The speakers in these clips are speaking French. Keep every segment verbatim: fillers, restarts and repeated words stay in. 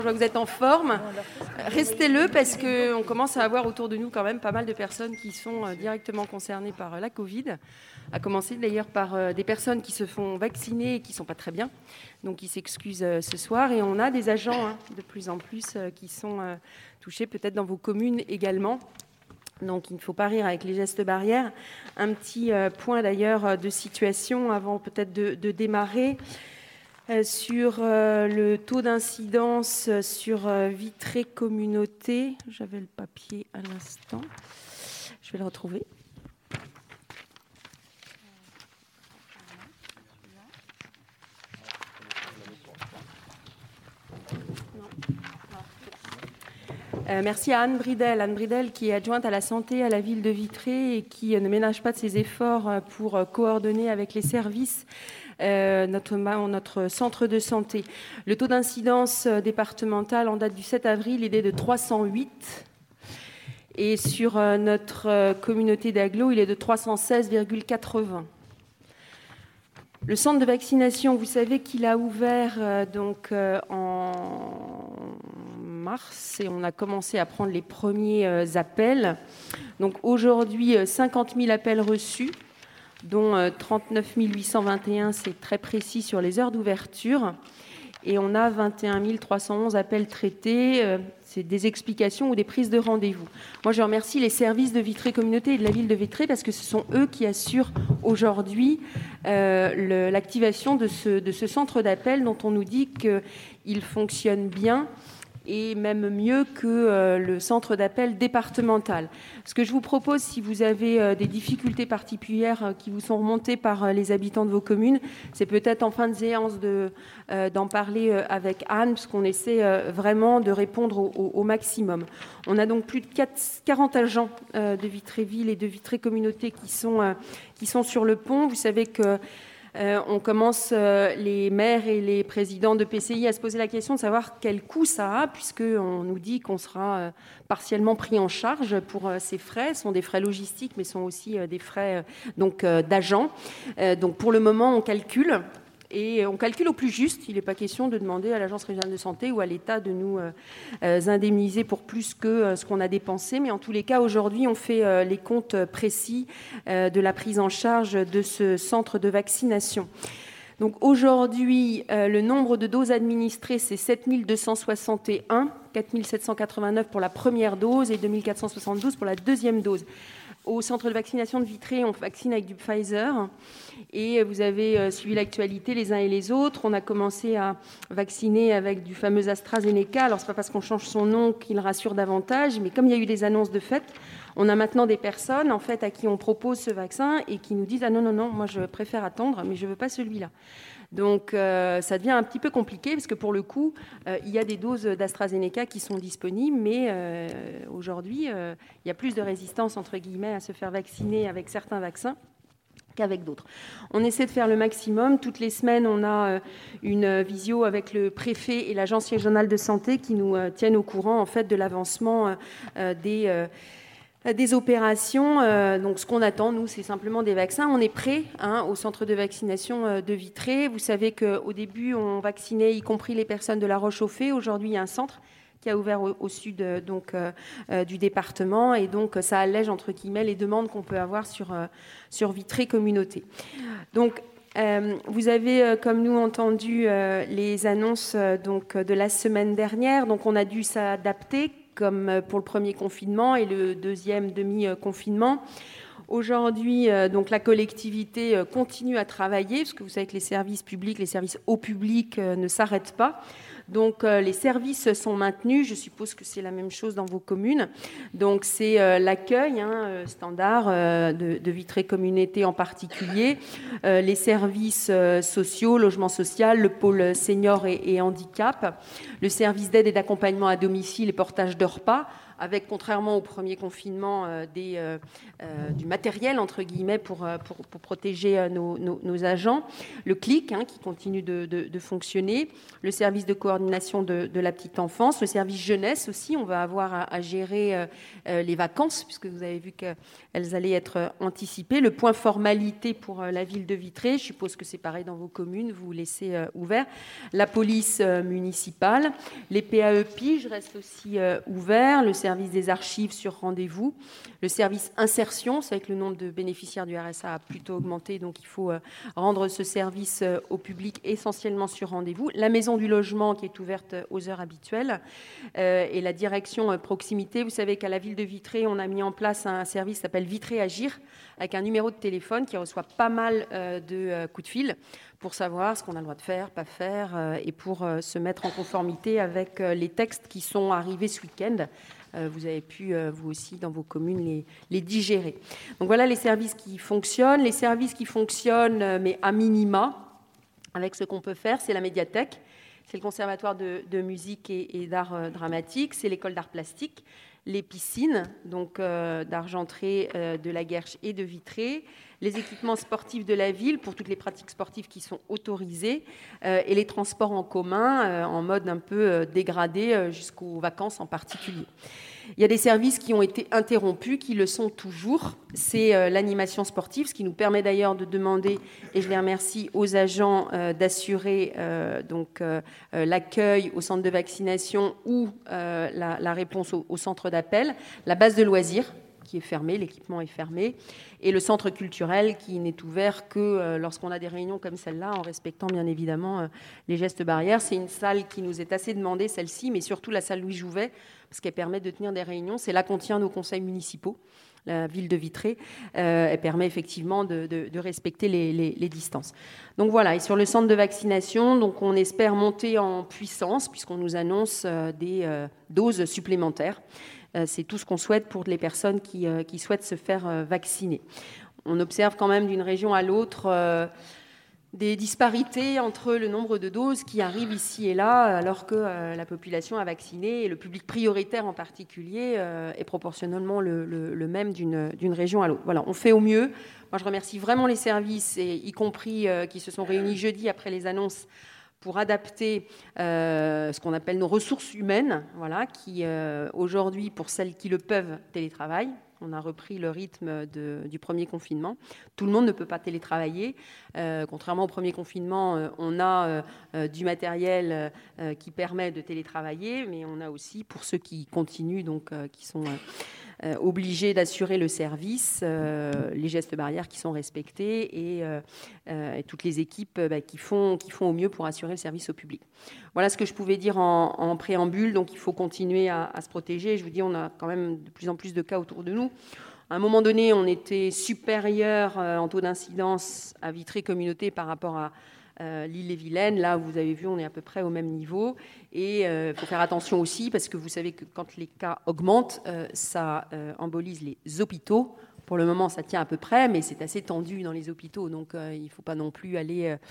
Je vois que vous êtes en forme. Restez-le parce qu'on commence à avoir autour de nous quand même pas mal de personnes qui sont directement concernées par la Covid, à commencer d'ailleurs par des personnes qui se font vacciner et qui ne sont pas très bien, donc qui s'excusent ce soir. Et on a des agents hein, de plus en plus qui sont touchés, peut-être dans vos communes également. Donc il ne faut pas rire avec les gestes barrières. Un petit point d'ailleurs de situation avant peut-être de, de démarrer. Sur euh, le taux d'incidence sur euh, Vitré Communauté, j'avais le papier à l'instant, je vais le retrouver. Euh, merci à Anne Bridel, Anne Bridel qui est adjointe à la santé à la ville de Vitré et qui euh, ne ménage pas de ses efforts pour euh, coordonner avec les services Euh, notre, notre centre de santé. Le taux d'incidence départemental en date du sept avril, il est de trois cent huit. Et sur euh, notre euh, communauté d'agglo, il est de trois cent seize virgule quatre-vingts. Le centre de vaccination, vous savez qu'il a ouvert euh, donc, euh, en mars et on a commencé à prendre les premiers euh, appels. Donc aujourd'hui, cinquante mille appels reçus, dont trente-neuf mille huit cent vingt et un, c'est très précis sur les heures d'ouverture. Et on a vingt et un mille trois cent onze appels traités, euh, c'est des explications ou des prises de rendez-vous. Moi, je remercie les services de Vitré Communauté et de la ville de Vitré parce que ce sont eux qui assurent aujourd'hui euh, le, l'activation de ce, de ce centre d'appel dont on nous dit qu'il fonctionne bien et même mieux que euh, le centre d'appel départemental. Ce que je vous propose, si vous avez euh, des difficultés particulières euh, qui vous sont remontées par euh, les habitants de vos communes, c'est peut-être en fin de séance de, euh, d'en parler euh, avec Anne, puisqu'on essaie euh, vraiment de répondre au, au, au maximum. On a donc plus de quarante agents euh, de Vitréville et de Vitré Communauté qui sont, euh, qui sont sur le pont. Vous savez que Euh, on commence, euh, les maires et les présidents de P C I, à se poser la question de savoir quel coût ça a, puisqu'on nous dit qu'on sera euh, partiellement pris en charge pour euh, ces frais. Ce sont des frais logistiques, mais ce sont aussi euh, des frais euh, donc, euh, d'agents. Euh, donc pour le moment, on calcule. Et on calcule au plus juste. Il n'est pas question de demander à l'Agence régionale de santé ou à l'État de nous euh, euh, indemniser pour plus que euh, ce qu'on a dépensé. Mais en tous les cas, aujourd'hui, on fait euh, les comptes précis euh, de la prise en charge de ce centre de vaccination. Donc aujourd'hui, euh, le nombre de doses administrées, c'est sept mille deux cent soixante et un, quatre mille sept cent quatre-vingt-neuf pour la première dose et deux mille quatre cent soixante-douze pour la deuxième dose. Au centre de vaccination de Vitré, on vaccine avec du Pfizer. Et vous avez suivi l'actualité les uns et les autres. On a commencé à vacciner avec du fameux AstraZeneca. Alors, ce n'est pas parce qu'on change son nom qu'il rassure davantage, mais comme il y a eu des annonces de fait, on a maintenant des personnes en fait, à qui on propose ce vaccin et qui nous disent « Ah non, non, non, moi je préfère attendre, mais je ne veux pas celui-là ». Donc, euh, ça devient un petit peu compliqué parce que pour le coup, euh, il y a des doses d'AstraZeneca qui sont disponibles, mais euh, aujourd'hui, euh, il y a plus de résistance, entre guillemets, à se faire vacciner avec certains vaccins qu'avec d'autres. On essaie de faire le maximum. Toutes les semaines, on a une visio avec le préfet et l'agence régionale de santé qui nous tiennent au courant en fait, de l'avancement des... des opérations. Euh, donc, ce qu'on attend, nous, c'est simplement des vaccins. On est prêt hein, au centre de vaccination euh, de Vitré. Vous savez qu'au début, on vaccinait y compris les personnes de La Roche-aux-Fées. Aujourd'hui, il y a un centre qui a ouvert au, au sud euh, donc, euh, euh, du département. Et donc, ça allège, entre guillemets, les demandes qu'on peut avoir sur, euh, sur Vitré Communauté. Donc, Euh, vous avez, euh, comme nous, entendu euh, les annonces euh, donc, de la semaine dernière. Donc, on a dû s'adapter, comme pour le premier confinement et le deuxième demi-confinement. Aujourd'hui, euh, donc, la collectivité euh, continue à travailler, parce que vous savez que les services publics, les services au public euh, ne s'arrêtent pas. Donc, euh, les services sont maintenus. Je suppose que c'est la même chose dans vos communes. Donc, c'est euh, l'accueil hein, standard euh, de, de Vitré Communauté en particulier, euh, les services euh, sociaux, logement social, le pôle senior et, et handicap, le service d'aide et d'accompagnement à domicile et portage de repas, avec, contrairement au premier confinement, euh, des, euh, euh, du matériel, entre guillemets, pour, pour, pour protéger euh, nos, nos, nos agents, le C L I C, hein, qui continue de, de, de fonctionner, le service de coordination coordination de, de la petite enfance. Le service jeunesse aussi, on va avoir à, à gérer euh, euh, les vacances, puisque vous avez vu qu'elles allaient être anticipées. Le point formalité pour euh, la ville de Vitré, je suppose que c'est pareil dans vos communes, vous laissez euh, ouvert. La police euh, municipale, les P A E Pige restent aussi euh, ouverts, le service des archives sur rendez-vous, le service insertion, c'est vrai que le nombre de bénéficiaires du R S A a plutôt augmenté, donc il faut euh, rendre ce service euh, au public essentiellement sur rendez-vous. La maison du logement qui est ouverte aux heures habituelles euh, et la direction euh, proximité. Vous savez qu'à la ville de Vitré, on a mis en place un service qui s'appelle Vitré Agir avec un numéro de téléphone qui reçoit pas mal euh, de euh, coups de fil pour savoir ce qu'on a le droit de faire, pas faire euh, et pour euh, se mettre en conformité avec euh, les textes qui sont arrivés ce week-end. Euh, vous avez pu, euh, vous aussi, dans vos communes, les, les digérer. Donc voilà les services qui fonctionnent. Les services qui fonctionnent, euh, mais à minima, avec ce qu'on peut faire, c'est la médiathèque, c'est le conservatoire de, de musique et, et d'art euh, dramatique, c'est l'école d'art plastique, les piscines, donc euh, d'Argentré, euh, de la Guerche et de Vitré, les équipements sportifs de la ville pour toutes les pratiques sportives qui sont autorisées, euh, et les transports en commun euh, en mode un peu euh, dégradé euh, jusqu'aux vacances en particulier. Il y a des services qui ont été interrompus, qui le sont toujours. C'est euh, l'animation sportive, ce qui nous permet d'ailleurs de demander, et je les remercie, aux agents euh, d'assurer euh, donc euh, euh, l'accueil au centre de vaccination ou euh, la, la réponse au, au centre d'appel, la base de loisirs qui est fermée, l'équipement est fermé, et le centre culturel qui n'est ouvert que euh, lorsqu'on a des réunions comme celle-là, en respectant bien évidemment euh, les gestes barrières. C'est une salle qui nous est assez demandée, celle-ci, mais surtout la salle Louis Jouvet, parce qu'elle permet de tenir des réunions. C'est là qu'on tient nos conseils municipaux, la ville de Vitré. Euh, elle permet effectivement de, de, de respecter les, les, les distances. Donc voilà, et sur le centre de vaccination, donc on espère monter en puissance, puisqu'on nous annonce euh, des euh, doses supplémentaires. Euh, c'est tout ce qu'on souhaite pour les personnes qui, euh, qui souhaitent se faire euh, vacciner. On observe quand même d'une région à l'autre euh, des disparités entre le nombre de doses qui arrivent ici et là, alors que euh, la population a vacciné, et le public prioritaire en particulier euh, est proportionnellement le, le, le même d'une, d'une région à l'autre. Voilà, on fait au mieux. Moi, je remercie vraiment les services, et y compris euh, qui se sont réunis jeudi après les annonces, pour adapter euh, ce qu'on appelle nos ressources humaines, voilà, qui euh, aujourd'hui, pour celles qui le peuvent, télétravaillent. On a repris le rythme de, du premier confinement. Tout le monde ne peut pas télétravailler. Euh, contrairement au premier confinement, euh, on a euh, du matériel euh, qui permet de télétravailler, mais on a aussi, pour ceux qui continuent, donc euh, qui sont euh, obligés d'assurer le service, euh, les gestes barrières qui sont respectés, et, euh, euh, et toutes les équipes euh, bah, qui font, qui font au mieux pour assurer le service au public. Voilà ce que je pouvais dire en, en préambule. Donc il faut continuer à, à se protéger. Je vous dis, on a quand même de plus en plus de cas autour de nous. À un moment donné, on était supérieur euh, en taux d'incidence à Vitré Communauté par rapport à euh, l'Île-et-Vilaine. Là, vous avez vu, on est à peu près au même niveau. Et il euh, faut faire attention aussi, parce que vous savez que quand les cas augmentent, euh, ça euh, embolise les hôpitaux. Pour le moment, ça tient à peu près, mais c'est assez tendu dans les hôpitaux. Donc euh, il ne faut pas non plus aller... Euh,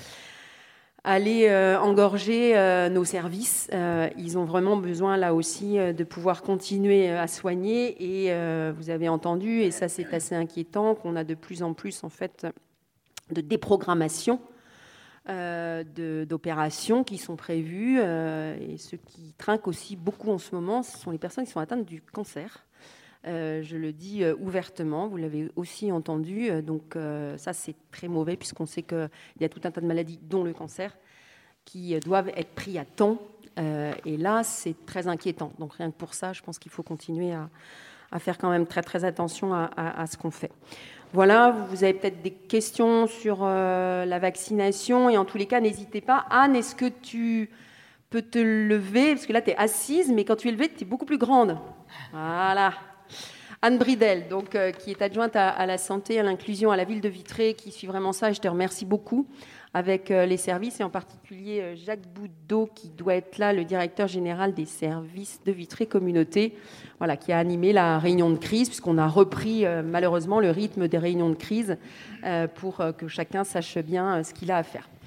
aller euh, engorger euh, nos services. Euh, ils ont vraiment besoin, là aussi, euh, de pouvoir continuer euh, à soigner. Et euh, vous avez entendu, et ça c'est assez inquiétant, qu'on a de plus en plus, en fait, de déprogrammation euh, de, d'opérations qui sont prévues. Euh, et ce qui trinque aussi beaucoup en ce moment, ce sont les personnes qui sont atteintes du cancer. Euh, je le dis euh, ouvertement, vous l'avez aussi entendu, euh, donc euh, ça c'est très mauvais, puisqu'on sait qu'il y a tout un tas de maladies, dont le cancer, qui euh, doivent être pris à temps, euh, et là c'est très inquiétant. Donc rien que pour ça, je pense qu'il faut continuer à, à faire quand même très très attention à, à, à ce qu'on fait. Voilà, vous avez peut-être des questions sur euh, la vaccination, et en tous les cas, n'hésitez pas. Anne, est-ce que tu peux te lever, parce que là tu es assise, mais quand tu es levée, tu es beaucoup plus grande. Voilà. Anne Bridel, donc, euh, qui est adjointe à, à la santé, à l'inclusion à la ville de Vitré, qui suit vraiment ça, et je te remercie beaucoup, avec euh, les services, et en particulier euh, Jacques Boudot, qui doit être là, le directeur général des services de Vitré Communauté, voilà, qui a animé la réunion de crise, puisqu'on a repris euh, malheureusement le rythme des réunions de crise euh, pour euh, que chacun sache bien euh, ce qu'il a à faire.